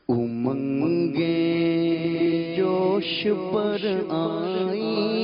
امنگیں جوش پر آئی،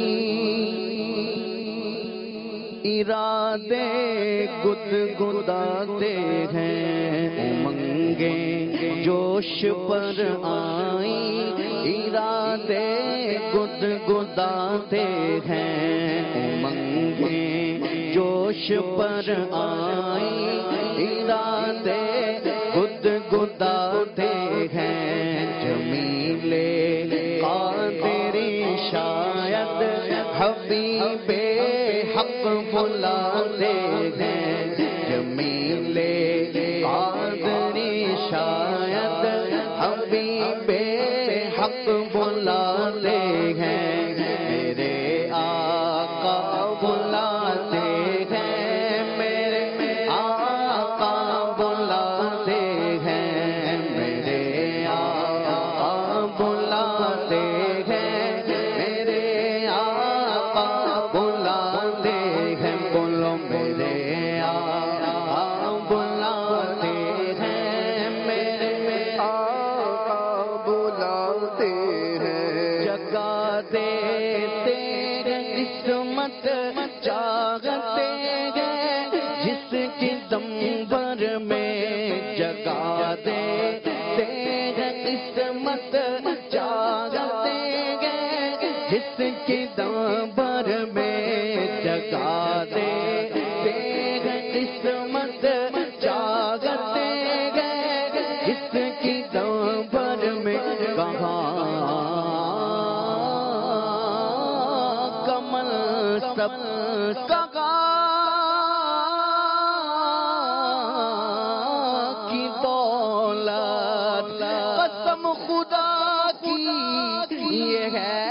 ارادے گدگداتے ہیں۔ امنگیں جوش پر آئی، ارادے گدگداتے ہیں۔ امنگیں جوش پر آئی، ارادے گدگداتے ہیں۔ جمیلے قادری شاید حبیب حق بلاتے ہیں۔ جمیلے قادری شاید حبیب حق بلاتے ہیں۔ میرے آقا بلاتے ہیں، میرے آقا بلاتے ہیں، میرے آقا بلاتے ہیں، میرے آقا بلاتے ہیں۔ بولو میرے آقا بلاتے ہیں، میرے آقا بلاتے ہیں۔ جگا دیتے قسمت چاہتے ہیں، جس کی دم بھر میں جگا دیتے قسمت چاہتے ہیں، جس کی دم بھر میں جگا دیتے قسمت چاہتے ہیں، جس کی دم بھر میں۔ کہاں کمل سب کی دولت، قسم خدا کی یہ ہے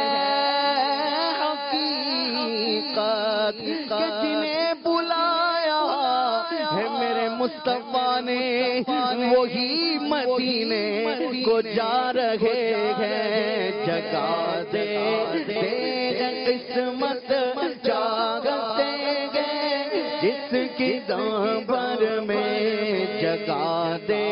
حقیقت کہ جنہیں بلایا ہے میرے مصطفیٰ نے، وہی مدینے کو جا رہے ہیں۔ جگا دے قسمت چاہتے ہیں، جس کی دم بھر میں جگا دے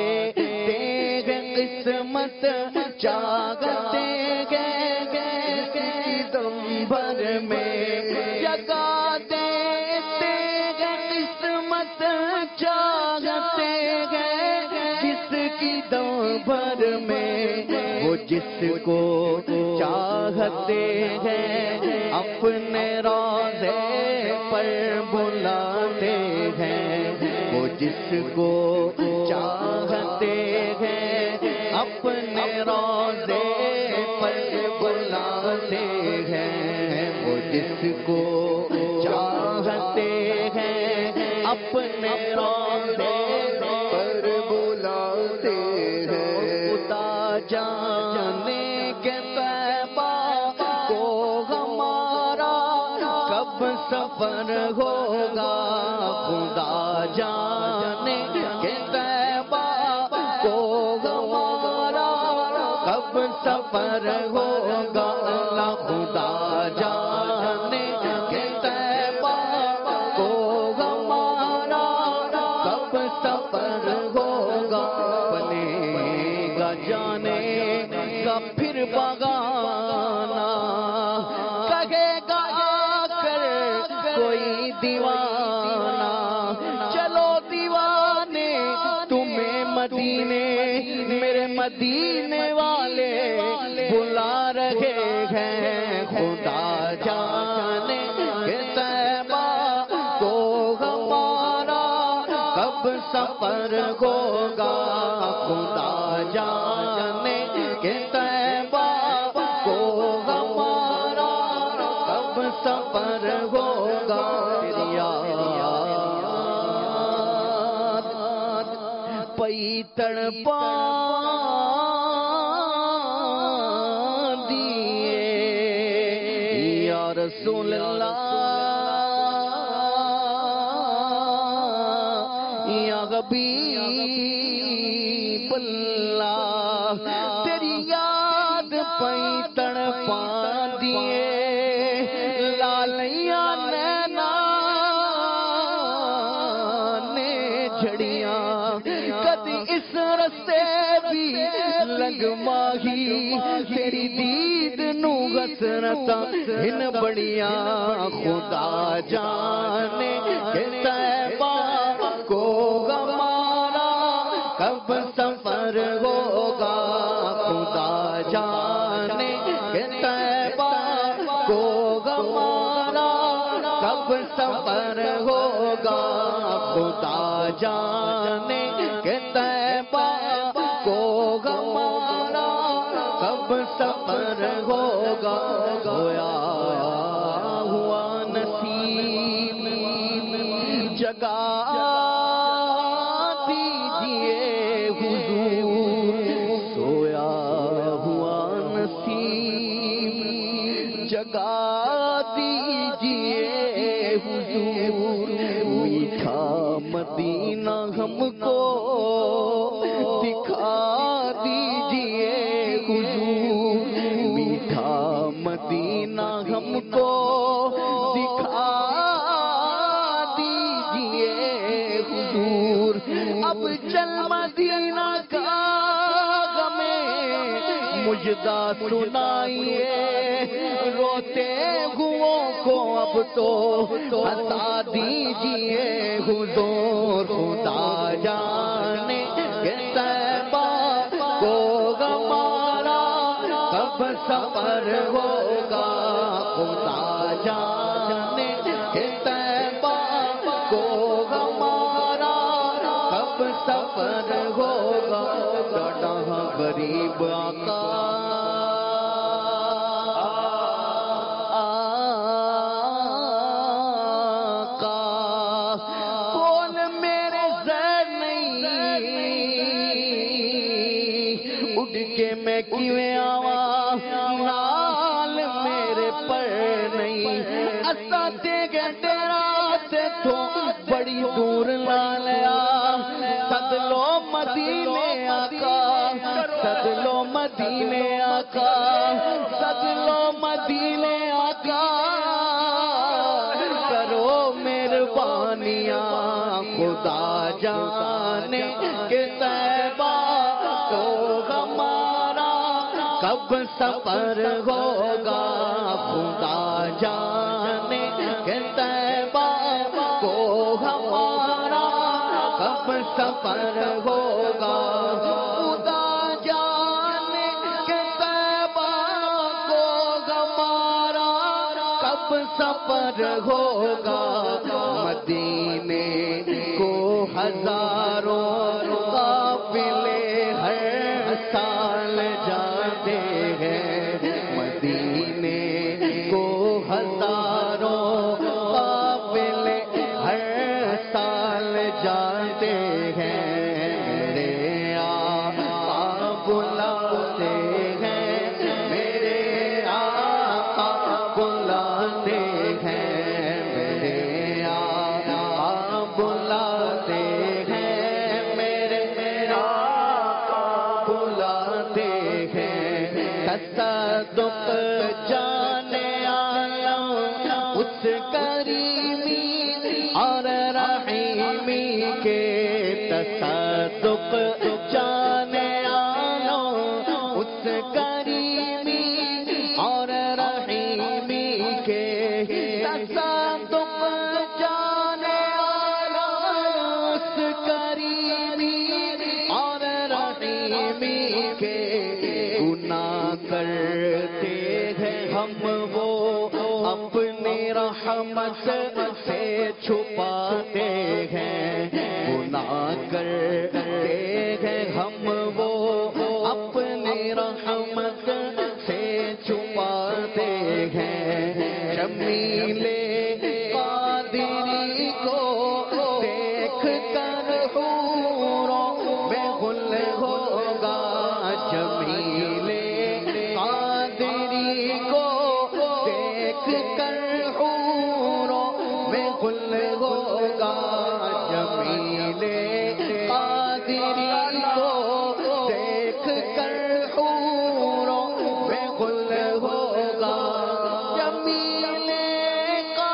قسمت چاہتے ہیں، جس کی دم بھر میں جگا دیتے قسمت چاہتے ہیں، جس کی دم بھر میں۔ وہ جس کو چاہتے ہیں اپنے روضے پر بلاتے ہیں، وہ جس کو چاہتے ہیں اپنے روضے پر بلاتے ہیں، وہ جس کو چاہتے ہیں اپنے روضے پر بلاتے ہیں۔ خدا جانے کے طیبہ کو ہمارا کب سفر ہوگا، خدا جانے کے طیبہ کو ہمارا کب سفر ہوگا۔ اللہ خدا جانے کے طیبہ کو ہمارا کب سفر ہوگا۔ بنے گا جانے کا پھر بغانا، کہے گا آ کر کوئی دیوانہ، چلو دیوانے تمہیں مدینے، میرے مدینے والے بلا رہے ہیں۔ خدا جانے کہ طیبہ کو ہمارا کب سفر ہوگا، خدا جانے کہ طیبہ کو ہمارا کب سفر ہوگا۔ پئی تڑپا دیے یا رسول اللہ، یا حبیب اللہ، تیری یاد پئی تڑپا دیے لالیاں نینا نے جھڑیاں، کد اس رستے بھی رنگ ماہی تیری دید نو غسرتا ان بڑیاں خدا جانے کہ طیبہ کو ہمارا کب سفر ہوگا خدا جانے کہ طیبہ کو ہمارا کب سفر ہوگا خدا جانے کہ طیبہ کو ہمارا کب سفر ہوگا گویا ہوا نصیب جگہ دیجئے حضور سویا ہوا نصیب جگہ دیجئے حضور میٹھا مدینہ ہم کو دکھا دیجئے حضور میٹھا مدینہ ہم کو دکھا دیجئے حضور اب چل مدینہ کا ہمیں مجدہ سنائیے روتے ہوں کو اب تو ہنسا دیجئے حضور خدا جانے کہ طیبہ کو ہمارا کب سفر ہوگا خدا جانے کہ طیبہ کو ہمارا کب سفر ہوگا ڈاڈا غریب آقا میں کیویں آواں نال میرے پر نہیں اسا تے گے تیرا تے تو بڑی دور لا لیا سد لو مدینے آقا سد لو مدینے آقا سد لو مدینے آقا کرو مہربانیاں خدا جانے کہ طیبہ تو ہمارا کب سفر ہوگا خدا جانے کہ طیبہ کو ہمارا کب سفر ہوگا خدا جانے کہ طیبہ کو ہمارا کب سفر ہوگا مدینے کو ہزاروں قافلے ہر سال جاتے ہیں مدینے کو ہزاروں قافلے ہر سال جاتے ہیں میرے آقا بلاتے ہیں میرے آقا بلاتے ہیں میرے آقا بلاتے ہیں میرے آقا بلاتے ہیں تصدق جانے عالم اس کریمی اور رحیمی کے تصدق جانے عالم اس کریمی اور رحیمی کے تصدق جانے عالم اس کریمی اور رحیمی کے گناہ کرتے ہیں ہم وہ اپنی رحمت سے چھپاتے ہیں گناہ کرتے ہیں ہم وہ اپنی رحمت سے چھپاتے ہیں جمیل قادری کو دیکھ کر حوروں میں غل ہوگا جمیل قادری کو دیکھ کر حوروں میں غل ہوگا جمیل قادری کو دیکھ کر حوروں میں غل ہوگا جمیل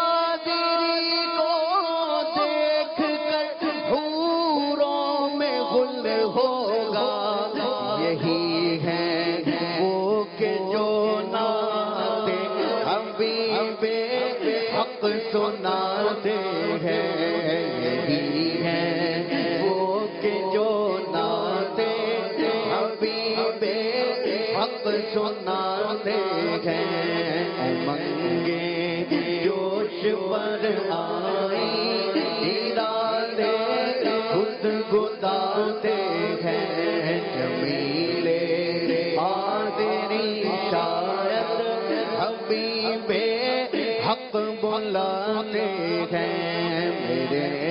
سناتے ہیں یہی ہے وہ کہ جو ناتے حبیب حق سناتے ہیں امنگے جوش پر آئی ارادے خود گداتے ہیں جمیلے حاضری شاید حبیب حق بلاتے ہیں میرے